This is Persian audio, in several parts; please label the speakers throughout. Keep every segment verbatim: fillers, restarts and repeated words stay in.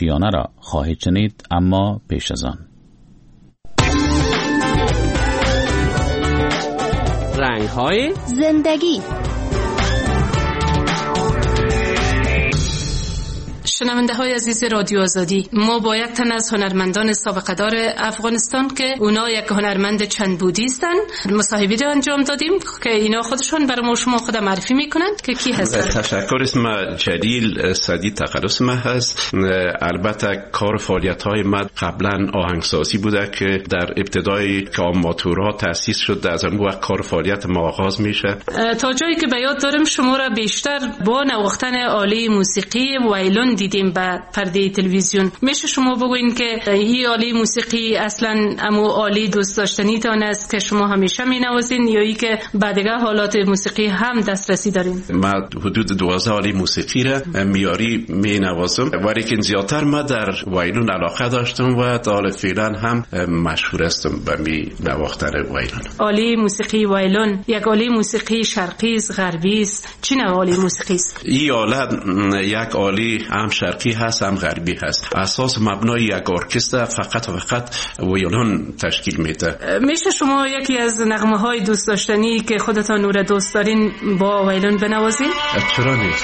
Speaker 1: آشیانه را خواهید شنید، اما پیش از آن
Speaker 2: رنگ‌های
Speaker 3: زندگی.
Speaker 4: شنونده های عزیز رادیو آزادی، ما با یک تن از هنرمندان سابقه دار افغانستان که اونا یک هنرمند چند بودی هستن مصاحبه را انجام دادیم که اینا خودشون برای ما شما خود معرفی میکنند که کی هستند.
Speaker 5: تشکر. اسم جلیل سعدی تخلص ما هست. البته کار فعالیت های من قبلا آهنگسازی بوده که در ابتدای که آماتورها تأسیس شد، از اون وقت کار فعالیت ما آغاز میشه. تا
Speaker 4: جایی که به یاد دارم شما را بیشتر با نواختن آله موسیقی وایلون دیدیم به پرده تلویزیون. میشه شما بگوین که این آله موسیقی اصلا امو آله دوست داشتنی تان است که شما همیشه می نوازین یا ای که بعدگاه حالات موسیقی هم دسترسی دارین؟
Speaker 5: من حدود دوازده آله موسیقی را میاری می نوازم، ولی که زیادتر ما در وایلون علاقه داشتم و تا فعلا هم مشهور هستم به می نواختن وایلون.
Speaker 4: آله موسیقی وایلون یک آله موسیقی شرقی است، غربی است؟ چه نوع آله موسیقی است؟
Speaker 5: این آله یک آله هم شرقی هست هم غربی هست. اساس مبنای یک ارکستر فقط و فقط ویولون تشکیل میده.
Speaker 4: میشه شما یکی از نغمه های دوست داشتنی که خودتان او را دوست دارین با ویولون بنوازین؟
Speaker 5: چرا نیست؟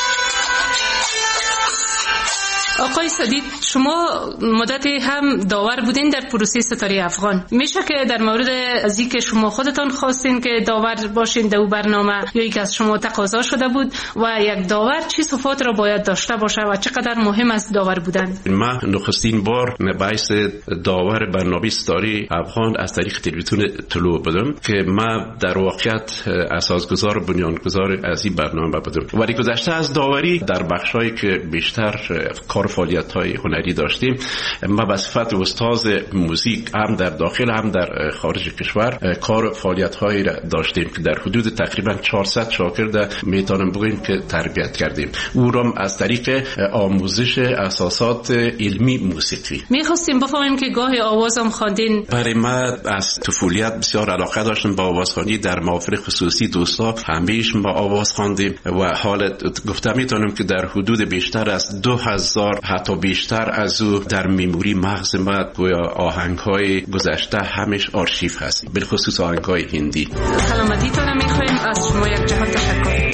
Speaker 4: آقای سدید، شما مدتی هم داور بودین در پروسه ستاره افغان. میشه که در مورد از اینکه شما خودتان خواستین که داور باشین در برنامه یا اینکه از شما تقاضا شده بود و یک داور چه صفات را باید داشته باشه و چقدر مهم است داور بودن؟
Speaker 5: من نخستین بار باعث داور برنامه ستاره افغان از طریق تلویزیون طلوع بودم که من در واقعیت اساسگذار و بنیانگذار از این برنامه بودم. ولی گذشته از داوری در بخشایی که بیشتر کار فعالیت‌های هنری داشتیم، ما به صفت استاد موزیک هم در داخل هم در خارج کشور کار فعالیت‌هایی داشتیم که در حدود تقریبا چهارصد شاگرد میتونم بگیم که تربیت کردیم. او را از طریق آموزش اساسات علمی موسیقی.
Speaker 4: می‌خواستیم بفهمیم که گاهی آوازم خواندین.
Speaker 5: برای ما از طفولیت بسیار علاقه داشتم با آوازخوانی. در محافل خصوصی دوستا همیشه با آواز خواندیم و حالت گفتم میتونم که در حدود بیشتر از دو هزار حتی بیشتر از او در میموری مغز ما گویا آهنگ‌های گذشته همش آرشیو هست، بالخصوص آهنگ‌های هندی.
Speaker 4: سلامتیتون می‌خوایم. از شما یک جهت تشکر.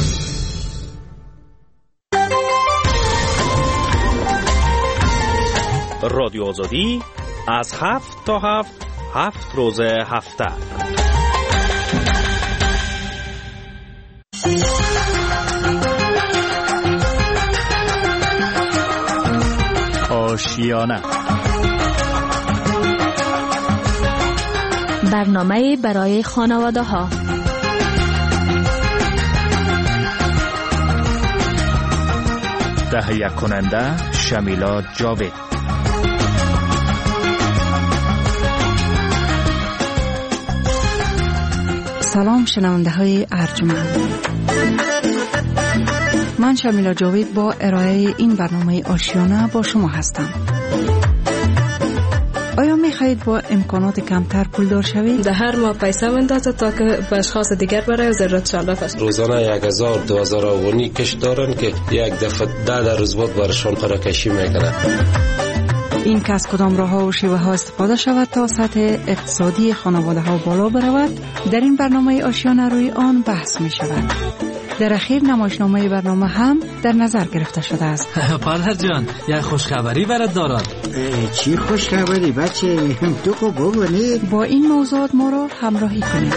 Speaker 2: رادیو آزادی از هفت تا هفت هفت روز هفته. آشیانه،
Speaker 3: برنامه برای خانواده ها.
Speaker 2: تهیه کننده شمیلا جاوید.
Speaker 6: سلام شنونده های ارجمند، من شمیلا جاوید با ارائه این برنامه آشیانه با شما هستم. آیا میخواهید با امکانات کمتر پولدار شوید؟
Speaker 7: در هر ماه پیسه بندازه تا که به اشخاص دیگر برای ضرورتشان بفرست.
Speaker 8: روزانه یک هزار دو هزار افغانی کش دارن که یک دفعه ده در روز بود برشان قرعه‌کشی میکنه.
Speaker 6: این که از کدام راه ها و شیوه ها استفاده شود تا سطح اقتصادی خانواده ها بالا برود، در این برنامه آشیانه روی آن بحث می شود. در اخیر نمایشنامه برنامه هم در نظر گرفته شده است.
Speaker 9: پادر جان، یک خوشخبری برات دارم.
Speaker 10: چی خوشخبری بچه؟ تو کو بگونی؟
Speaker 6: با این موضوعات ما را همراهی کنید.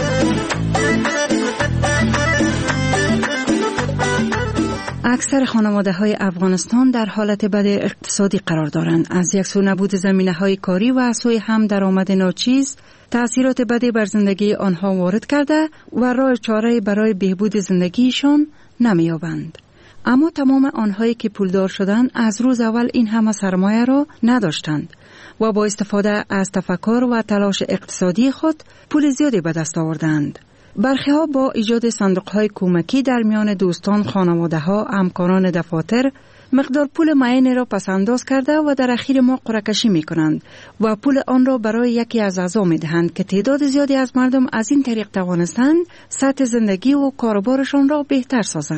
Speaker 6: اکثر خانواده های افغانستان در حالت بد اقتصادی قرار دارند. از یک سو نبود زمینه های کاری و از سوی هم درآمد ناچیز تأثیرات بدی بر زندگی آنها وارد کرده و راه چاره برای بهبود زندگیشان نمی‌یابند. اما تمام آنهایی که پولدار شدند از روز اول این همه سرمایه را نداشتند و با استفاده از تفکر و تلاش اقتصادی خود پول زیادی به دست آوردند. برخی ها با ایجاد صندوق های کمکی در میان دوستان، خانواده ها، همکاران دفاتر مقدار پول معینی را پسنداز کرده و در اخیر ما قرعه‌کشی می کنند و پول آن را برای یکی از اعضا می دهند که تعداد زیادی از مردم از این طریق توانستند سطح زندگی و کاربارشان را بهتر سازند.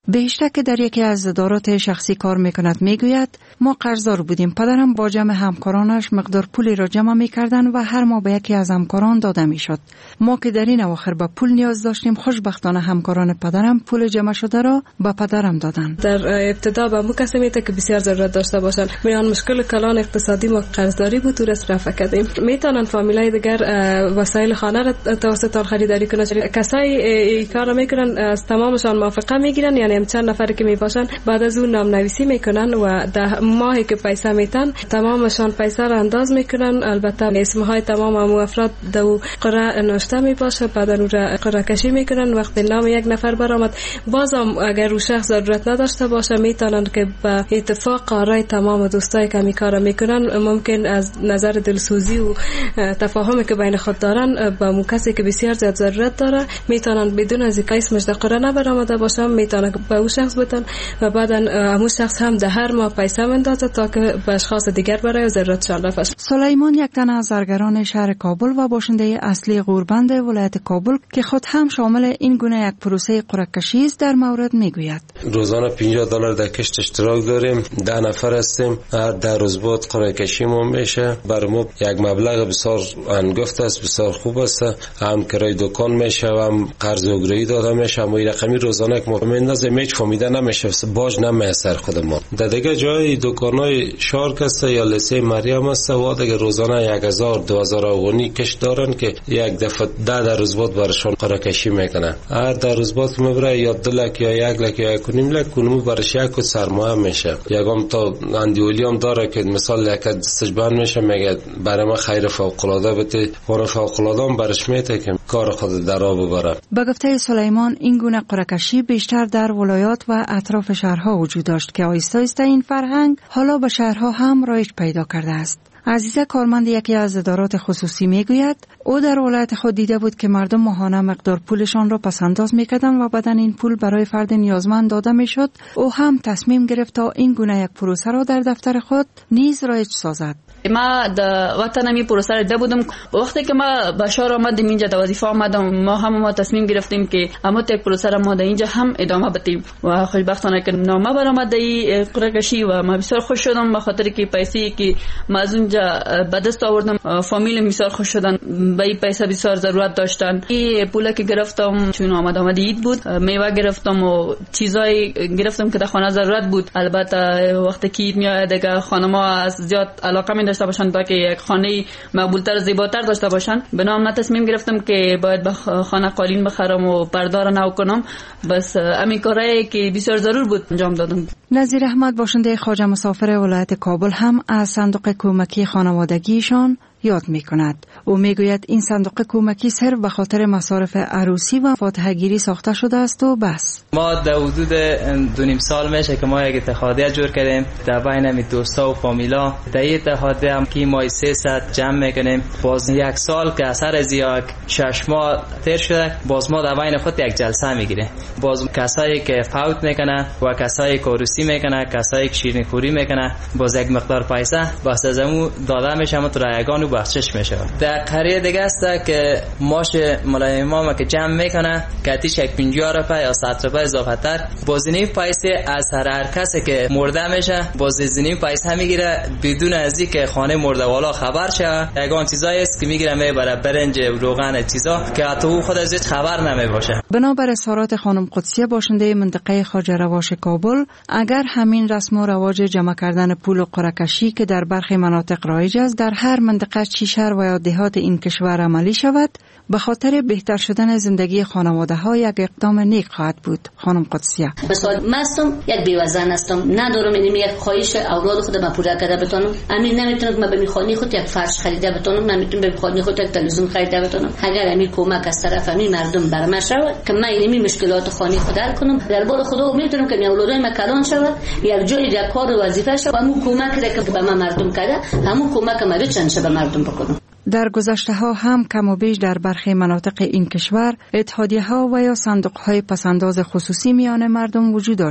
Speaker 6: بهشته که در یکی از ادارات شخصی کار میکند میگوید ما قرضدار بودیم. پدرم با جمع همکارانش مقدار پولی را جمع میکردن و هر ماه به یکی از همکاران داده میشد. ما که در این اواخر به پول نیاز داشتیم، خوشبختانه همکاران پدرم پول جمع شده را به پدرم دادند.
Speaker 7: در ابتدا به مو کسی میته که بسیار ضرورت داشته باشند. میان مشکل کلان اقتصادی ما قرضداری بود، تو رس رفع کردیم. میتونن فامیلای دیگر وسایل خانه را توسط آن خریداری کنند. کسایی این کارو میکنن از تمامشان موافقه میگیرن، یعنی چند نفر که میباشن بعد از اون نام نویسی میکنن و ده ماهی که پیسه میتن تمامشان پیسه را انداز میکنن. البته اسمهای تمام امو افراد دو قرعه نوشته میباشه، بعد اون را قرعه کشی میکنن. وقتی نام یک نفر برآمد، بازم اگر اون شخص ضرورت نداشته باشه میتونن که به اتفاق آرای تمام دوستای که می کارا میکنن، ممکن از نظر دلسوزی و تفاهمی که بین خود دارن با اون کسی که بسیار زیاد ضرورت داره میتونن بدون از اینکه اسمش در قرعه نبرآمده باشه میتونن به اون شخص بدن و بعدا اون شخص هم در هر ماه پیسه میندازه تا که به اشخاص دیگر برای ضرورتشان رفع.
Speaker 6: سلیمان یک تن از زرگران شهر کابل و باشنده اصلی غوربند ولایت کابل که خود هم شامل این گونه یک پروسه قرعه کشی است در مورد میگوید.
Speaker 8: روزانه پنجاه دلار در کشت اشتراک داریم، ده نفر هستیم، هر ده روز بعد قرعه کشی ما میشه. برای ما یک مبلغ بسیار انگفت است، بسیار خوب است. هم کرای دکان میشه و هم قرض اوگرایی داده میشه. ما این رقمی روزانه که ما میندازیم هیچ فهمیده نمیشه، باج نمیسر خود ما. در دیگه جای دکانای شارک است یا لسه مریم است و دیگه روزانه یک هزار دو هزار افغانی کش دارن که یک دفعه ده در روز بعد برشان قرعه کشی میکنن. هر در روز بعد که میبره یا دو لک یا یک لک یا یک و نیم لک کنمو برش یک سرمایه میشه. یکم تا اندیولی هم داره که مثال یک دستش بند میشه میگه برای ما خیر فوق العاده بده، اون فوق العاده هم برش میته که کار خود درا ببره.
Speaker 6: به گفته سلیمان این گونه قرعه کشی بیشتر در ولایات و اطراف شهرها وجود داشت که آهسته آهسته این فرهنگ حالا به شهرها هم رایج پیدا کرده است. عزیزه کارمند یکی از ادارات خصوصی میگوید او در ولایت خود دیده بود که مردم ماهانه مقدار پولشان را پسنداز میکردند و بعدن این پول برای فرد نیازمند داده میشد. او هم تصمیم گرفت تا این گونه یک پروسه را در دفتر خود نیز رایج سازد.
Speaker 11: ما در وطن می پروسه را ده بودم. وقتی که ما به شهر آمدیم اینجا در وظیفه آمدم، ما هم ما تصمیم گرفتیم که اما یک پروسه را ما در اینجا هم ادامه بدیم و خوشبختانه که نامه برآمد در قرعه کشی و ما بسیار خوش شدم به خاطر که پیسې که ما از اونجا به دست آوردم. فامیل بسیار خوش شدن، به این پیسه بسیار ضرورت داشتن. این پولی که گرفتم چون آمد آمد عید بود، میوه گرفتم و چیزای گرفتم که در خانه ضرورت بود. البته وقتی که عید میاد دیگه خانم‌ها از زیاد علاقه می داشته باشن تا که یک خانه مقبولتر زیباتر داشته باشن. بنام تصمیم گرفتم که باید به خانه قالین بخرم و پرده را نو کنم. بس همین کاری که بسیار ضرور بود انجام دادم.
Speaker 6: نظیر احمد باشنده خواجه مسافر ولایت کابل هم از صندوق کمکی خانوادگیشان یاد می کند. او می گوید این صندوق کمکی صرف به خاطر مصارف عروسی و فاتحه گیری ساخته شده است و بس.
Speaker 12: ما در حدود دو نیم سال میشه که ما یک اتحادیه جور کردیم در بین می دوستا و فامیلا. در این اتحادیه هم که ما سیصد جمع میکنیم. باز یک سال که اثر از یک شش ماه تیر شده، باز ما در بین خود یک جلسه میگیریم. باز کسایی که فوت میکنه و کسایی که عروسی میکنه، کسایی که شیرینی خوری میکنه، باز یک مقدار پیسه باز از اون داده میشه و تو رایگان بخشش میشه. در قریه دیگه است که ماش مولای امام که جمع میکنه کاتیش یک پنجاه روپیه یا صد روپیه اضافه تر بازینی پیسه از هر کسی که مرده میشه بازینی پیسه میگیره بدون از اینکه خانه مرده والا خبر شه. یگان چیزایی است که میگیره میبره برنج روغن چیزا که حتی خود از هیچ خبر نمیباشه.
Speaker 6: بنابر اظهارات خانم قدسیه باشنده منطقه خواجه رواش کابل، اگر همین رسم و رواج جمع کردن پول و قرعه کشی که در برخی مناطق رایج است در هر منطقه چی شهر و یا دهات این کشور عملی شود، به خاطر بهتر شدن زندگی خانواده ها یک اقدام نیک خواهد بود. خانم قدسیه:
Speaker 13: مثلا من هستم یک بیوزن هستم، ندارم اینم یک خواهش اولاد خود ما پورا کرده بتونم. امین نمیتونم که من به خانه خود یک فرش خریده بتونم، نمیتونم به خانه خود یک تلویزیون خریده بتونم. اگر امین کمک از طرف امین مردم برام شود که من اینم مشکلات خانه خود حل کنم، در بار خدا میتونم که اولادای ما کلان شود، یک جای یک کار و وظیفه شود، همون کمک که به ما مردم کرده، همون کمک ما بچن شه به مردم بکنم.
Speaker 6: در گذشته ها هم کم و بیش در برخی مناطق این کشور اتحادیه ها و یا صندوق های پسنداز خصوصی میان مردم وجود داشت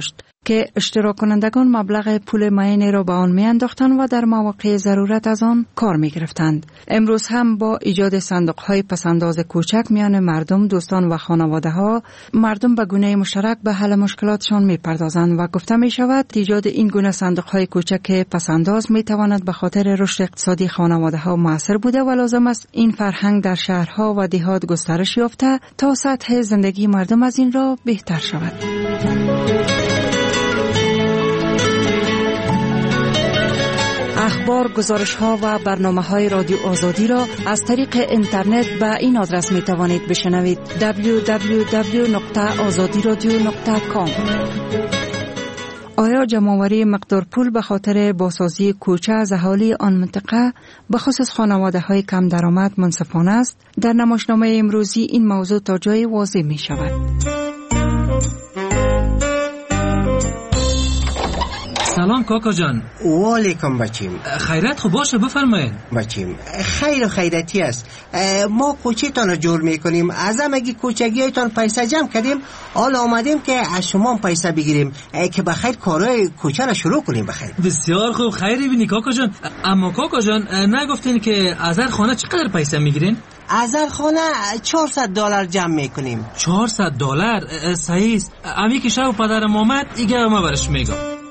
Speaker 6: که اشتراک کنندگان مبلغ پول معینی را به آن می انداختند و در مواقع ضرورت از آن کار می گرفتند. امروز هم با ایجاد صندوق های پسنداز کوچک میان مردم، دوستان و خانواده ها، مردم به گونه مشترک به حل مشکلاتشان می پردازند و گفته می شود ایجاد این گونه صندوق های کوچک پسنداز می تواند به خاطر رشد اقتصادی خانواده ها موثر بوده و لازم است این فرهنگ در شهرها و دهات گسترش یافته تا سطح زندگی مردم از این را بهتر شود. اخبار، گزارش‌ها و برنامه‌های رادیو آزادی را از طریق اینترنت به این آدرس می‌توانید بشنوید: دبلیو دبلیو دبلیو دات آزادی رادیو دات کام. آیا جمع‌آوری مقدار پول به خاطر بازسازی کوچه از اهالی آن منطقه به خصوص خانواده‌های کم درآمد منصفانه است؟ در نمایشنامه امروزی این موضوع تا جای واضح می‌شود.
Speaker 9: سلام کاکا جان.
Speaker 10: و علیکم بچیم.
Speaker 9: خیرت خوب باشه، بفرمایید.
Speaker 10: بچیم خیر و خیرتی است. ما کوچه تان رو جور میکنیم. از همگی کوچگی هایتان پیسه جمع کردیم. حالا آمدیم که از شما پیسه بگیریم که بخیر کارهای کوچه رو شروع کنیم. بخیر.
Speaker 9: بسیار خوب، خیری بینی کاکا جان. اما کاکا جان نگفتین که از هر خانه چقدر پیسه میگیرین؟
Speaker 10: از هر خانه چهارصد دلار جمع میکنیم.
Speaker 9: چهارصد دلار؟ صحیح است. امی که شب پدرم اومد دیگه ما برش میگم.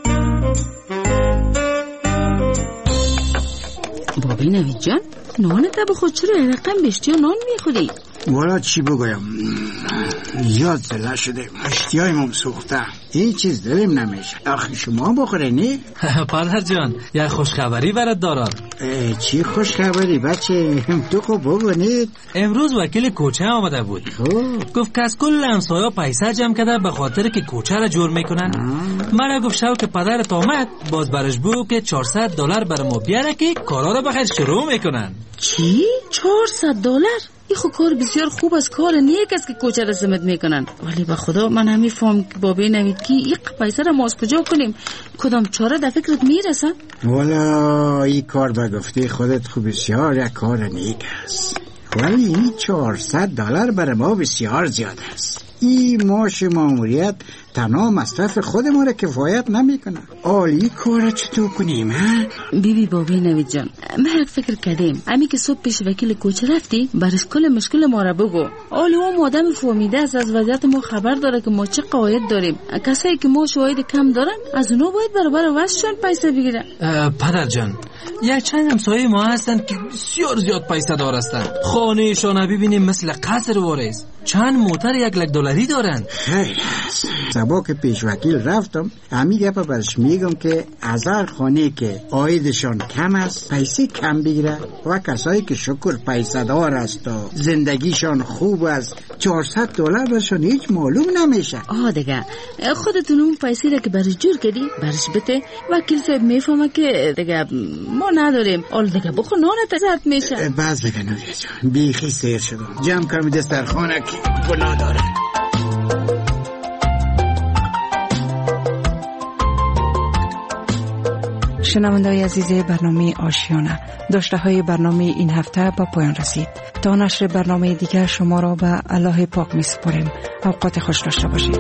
Speaker 14: بابی نوید جان، نانت به خود چرا رقم بشتی و نان میخوری؟
Speaker 10: والا چی بگویم، زیاد زله شده، اشتیایمون سوخته، این چیز دلم نمیشه. آخه شما بخوره نی؟
Speaker 9: پدر جان یک خوشخبری برات دارم.
Speaker 10: چی خوشخبری بچه؟ تو خوب بگونید.
Speaker 9: امروز وکیل کوچه آمده بود. گفت که از کل همسایا پیسه جمع کرده به خاطر که کوچه را جور میکنن. من گفت شو که پدرت آمد باز برش بگو که چهارصد دلار بر ما بیاره که کارا را بخیر شروع میکنن.
Speaker 14: چی؟ چهارصد دلار؟ این خو کار بسیار خوب است، کار نیک است که کوچه را سمت میکنن. ولی به خدا من همی فهم که بابی نوید که این پیسه را ما از کجا کنیم؟ کدام چاره در فکرت میرسه؟
Speaker 10: والا این کار به گفته خودت خوب بسیار یک کار نیک است، ولی این چهارصد دلار برای ما بسیار زیاد است. این ماش ماموریت تنها مصرف خودمون را کفایت نمیکنه. آلی کار چطور کنیم ها؟
Speaker 14: بیبی بابی نوید جان، من یک فکر کردیم امی که صبح پیش وکیل کوچه رفتی برش کل مشکل ما را بگو. آلی اون آدم فهمیده است، از وضعیت ما خبر داره که ما چه قواعد داریم. کسایی که ما شواهد کم دارن از اونها باید برابر واسشون پیسه بگیرن.
Speaker 9: پدر جان، یک چند همسایه ما هستن که بسیار زیاد پیسه دار هستن. خانه‌شان ببینیم مثل قصر وارث، چند موتر یک لک دلاری دارن.
Speaker 10: خیلی سبا که پیش وکیل رفتم امی گپا برش میگم که از هر خانه که عایدشان کم است پیسه کم بگیره و کسایی که شکر پیسه دار است و زندگیشان خوب است چهارصد دلار برشان هیچ معلوم نمیشه.
Speaker 14: آه دیگه خودتون اون پیسه را که برش جور کردی برش بده، وکیل صاحب میفهمه که دیگه ما نداریم. آل دیگه بخور نانت زد میشه.
Speaker 10: باز دیگه نوید جان بیخی سیر شدم، جمع کمی دسترخانه که گناه داره.
Speaker 6: شنونده‌های عزیز برنامه آشیانه، داشته های برنامه این هفته با پایان رسید. تا نشر برنامه دیگر شما را به الله پاک می سپاریم. اوقات خوش داشته باشید.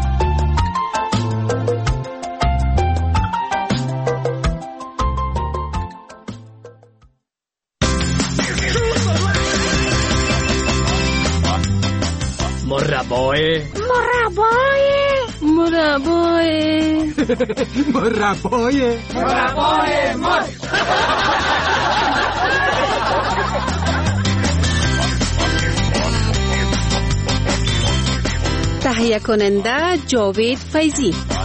Speaker 2: مربای
Speaker 14: مربای مربای
Speaker 10: مربای
Speaker 2: مربای مر
Speaker 3: تهیه کننده جاوید فیضی.